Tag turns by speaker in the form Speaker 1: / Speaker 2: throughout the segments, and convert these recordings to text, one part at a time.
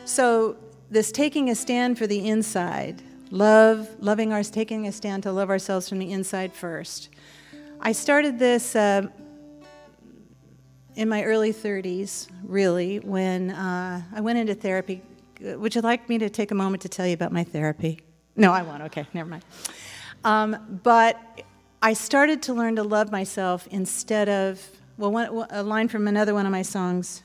Speaker 1: So this taking a stand for the inside, taking a stand to love ourselves from the inside first. I started this in my early 30s, really, when I went into therapy. Would you like me to take a moment to tell you about my therapy? No, I won't. Okay, never mind. But I started to learn to love myself instead of, a line from another one of my songs.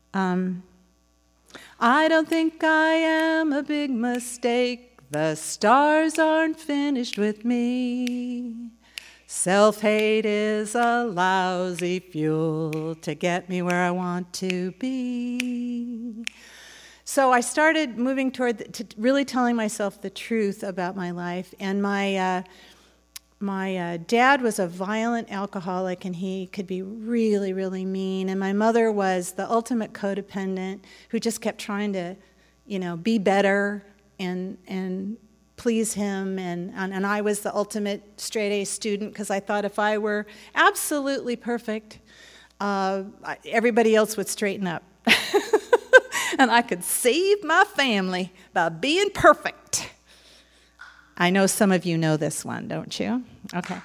Speaker 1: I don't think I am a big mistake. The stars aren't finished with me. Self-hate is a lousy fuel to get me where I want to be. So I started moving toward to really telling myself the truth about my life. And my dad was a violent alcoholic, and he could be really, really mean. And my mother was the ultimate codependent who just kept trying to, be better and please him. And I was the ultimate straight-A student because I thought if I were absolutely perfect, everybody else would straighten up. And I could save my family by being perfect. I know some of you know this one, don't you? Okay.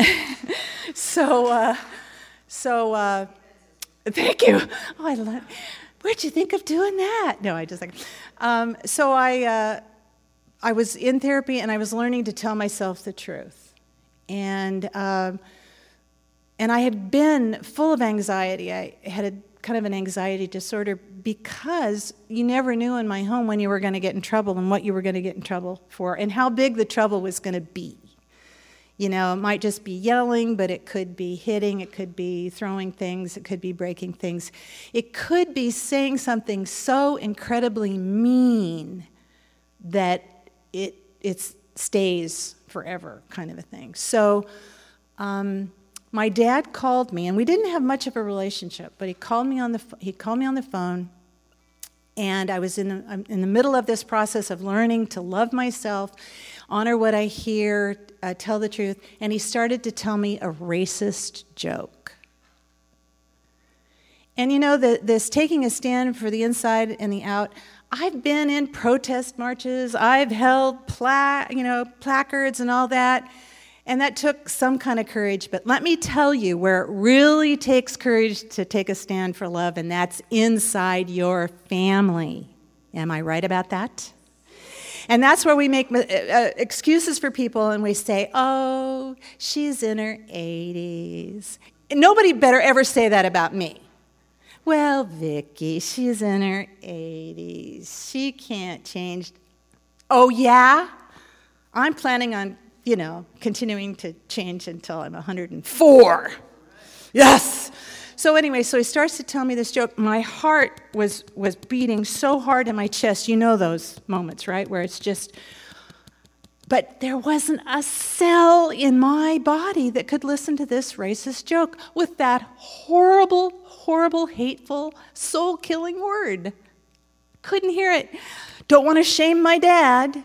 Speaker 1: So thank you. Oh, where'd you think of doing that? No, I just like. So I was in therapy, and I was learning to tell myself the truth, and I had been full of anxiety. I had a kind of an anxiety disorder because you never knew in my home when you were going to get in trouble and what you were going to get in trouble for and how big the trouble was going to be. It might just be yelling, but it could be hitting, it could be throwing things, it could be breaking things. It could be saying something so incredibly mean that it stays forever, kind of a thing. So my dad called me, and we didn't have much of a relationship, but he called me on the phone, and I was in the middle of this process of learning to love myself, honor what I hear, tell the truth, and he started to tell me a racist joke. And this taking a stand for the inside and the out, I've been in protest marches, I've held placards and all that, and that took some kind of courage. But let me tell you where it really takes courage to take a stand for love, and that's inside your family. Am I right about that? And that's where we make excuses for people, and we say, oh, she's in her 80s. And nobody better ever say that about me. Well, Vicki, she's in her 80s. She can't change. Oh, yeah? I'm planning on continuing to change until I'm 104. Yes! So anyway, so he starts to tell me this joke. My heart was beating so hard in my chest. You know those moments, right? Where it's just... But there wasn't a cell in my body that could listen to this racist joke with that horrible, horrible, hateful, soul-killing word. Couldn't hear it. Don't want to shame my dad.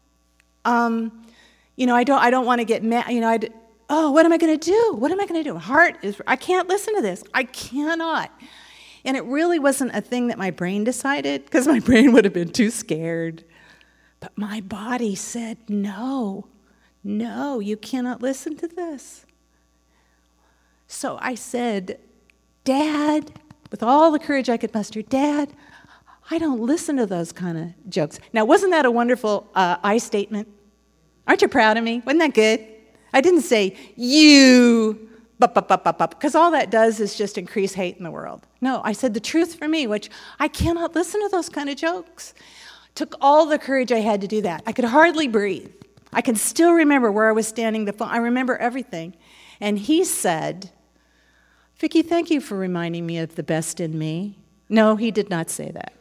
Speaker 1: I don't want to get mad. What am I going to do? What am I going to do? I can't listen to this. I cannot. And it really wasn't a thing that my brain decided, because my brain would have been too scared. But my body said, no, you cannot listen to this. So I said, Dad, with all the courage I could muster, Dad, I don't listen to those kind of jokes. Now, wasn't that a wonderful I statement? Aren't you proud of me? Wasn't that good? I didn't say, you, because all that does is just increase hate in the world. No, I said the truth for me, which I cannot listen to those kind of jokes. Took all the courage I had to do that. I could hardly breathe. I can still remember where I was standing. I remember everything. And he said, Vicki, thank you for reminding me of the best in me. No, he did not say that.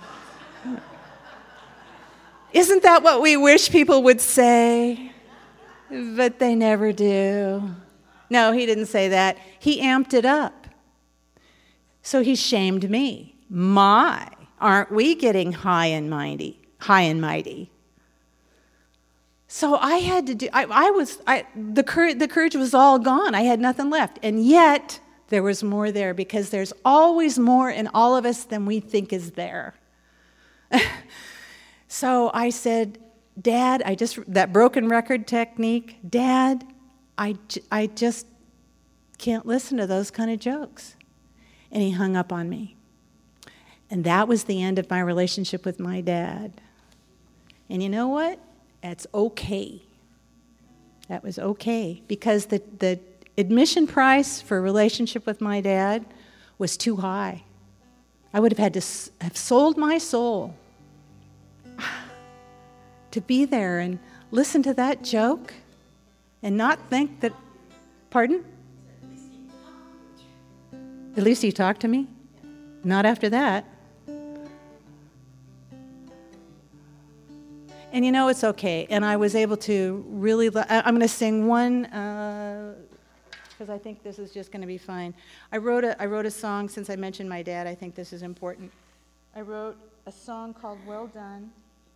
Speaker 1: Isn't that what we wish people would say? But they never do. No, he didn't say that. He amped it up. So he shamed me. Aren't we getting high and mighty? So I had to do. The courage was all gone. I had nothing left, and yet there was more there, because there's always more in all of us than we think is there. So I said, Dad, that broken record technique, Dad, I just can't listen to those kind of jokes. And he hung up on me. And that was the end of my relationship with my dad. And you know what? That's okay. That was okay. Because the admission price for a relationship with my dad was too high. I would have had to have sold my soul to be there and listen to that joke and not think that, pardon? At least he talked to me? Not after that. And you know, it's okay. And I was able to really, I'm going to sing one, because I think this is just going to be fine. I wrote a song, since I mentioned my dad, I think this is important. I wrote a song called Well Done.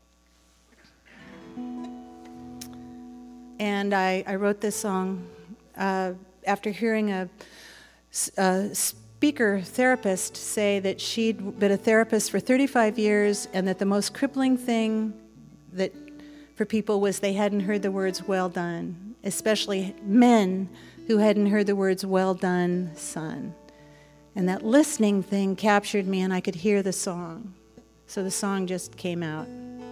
Speaker 1: And I wrote this song after hearing a speaker therapist say that she'd been a therapist for 35 years and that the most crippling thing that for people was they hadn't heard the words well done, especially men who hadn't heard the words well done, son. And that listening thing captured me and I could hear the song. So the song just came out.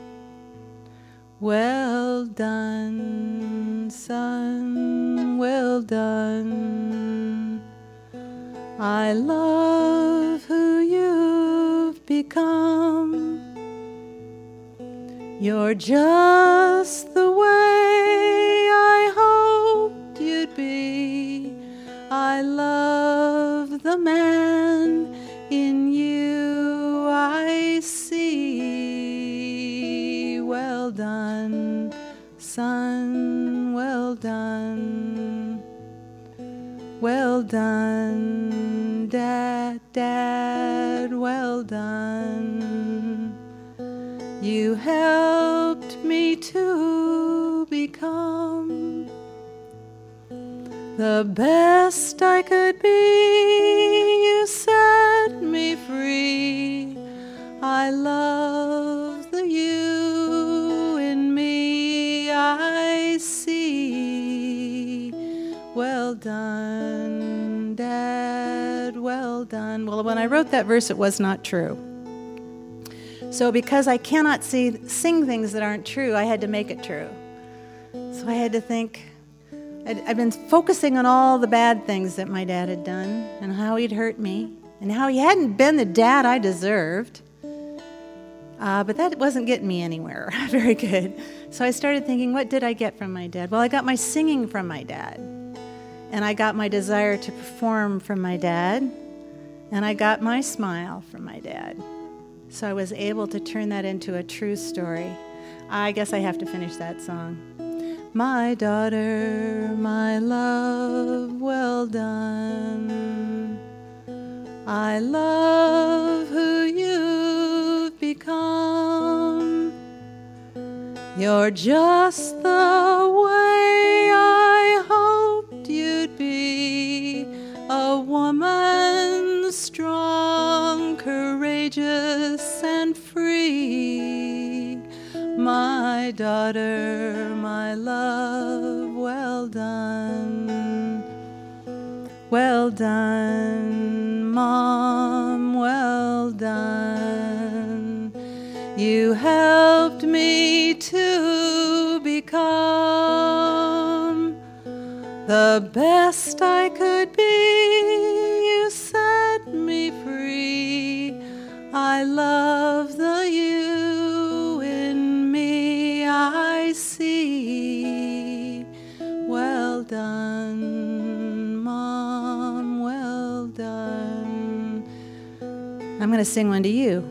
Speaker 1: Well done, son, well done. I love who you've become. You're just the way I hoped you'd be. I love the man in you I see. Well done, son, well done. Well done, Dad, well done. You helped me to become the best I could be. You set me free. I love the you in me I see. Well done, Dad, well done. Well, when I wrote that verse, it was not true. So because I cannot sing things that aren't true, I had to make it true. So I had to think, I'd been focusing on all the bad things that my dad had done and how he'd hurt me and how he hadn't been the dad I deserved. But that wasn't getting me anywhere very good. So I started thinking, what did I get from my dad? Well, I got my singing from my dad. And I got my desire to perform from my dad. And I got my smile from my dad. So I was able to turn that into a true story. I guess I have to finish that song. My daughter, my love, well done. I love who you've become. You're just the way I hoped you'd be. A woman strong, courageous, and free. My daughter, my love, well done. Well done, Mom, well done. You helped me to become the best I could be. You set me free. I love the you in me I see. Well done, Mom, well done. I'm going to sing one to you.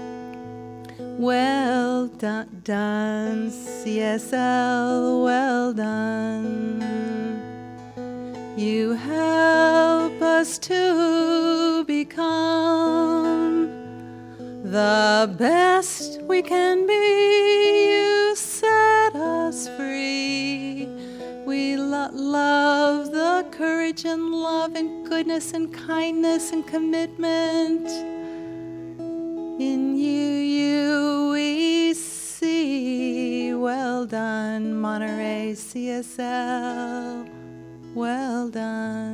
Speaker 1: Well done, CSL, well done. You help us to become the best we can be. You set us free. We love the courage and love and goodness and kindness and commitment. In you we see. well done, Monterey CSL, well done.